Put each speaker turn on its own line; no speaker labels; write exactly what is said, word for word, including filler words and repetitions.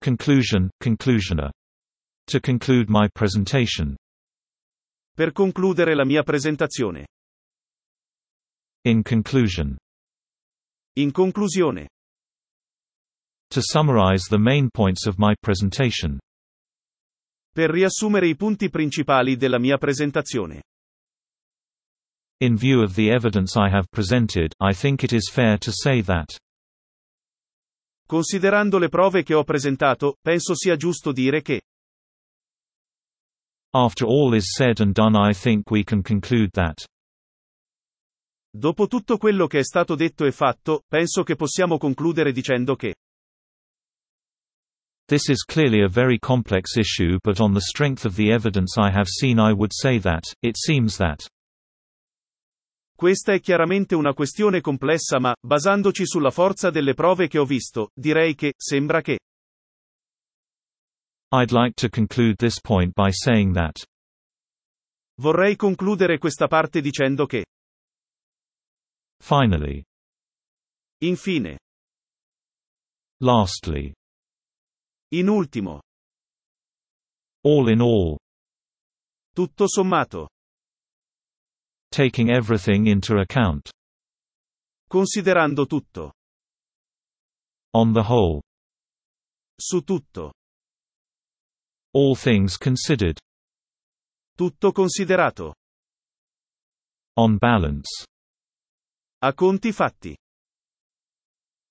Conclusion, conclusioner. To conclude my presentation.
Per concludere la mia presentazione.
In conclusion.
In conclusione.
To summarize the main points of my presentation.
Per riassumere i punti principali della mia presentazione.
In view of the evidence I have presented, I think it is fair to say that.
Considerando le prove che ho presentato, penso sia giusto dire che.
After all is said and done, I think we can conclude that.
Dopo tutto quello che è stato detto e fatto, penso che possiamo concludere dicendo che.
This is clearly a very complex issue, but on the strength of the evidence I have seen, I would say that, it seems that.
Questa è chiaramente una questione complessa, ma, basandoci sulla forza delle prove che ho visto, direi che, sembra che.
I'd like to conclude this point by saying that.
Vorrei concludere questa parte dicendo che.
Finally.
Infine.
Lastly.
In ultimo.
All in all.
Tutto sommato.
Taking everything into account.
Considerando tutto.
On the whole.
Su tutto.
All things considered.
Tutto considerato.
On balance.
A conti fatti.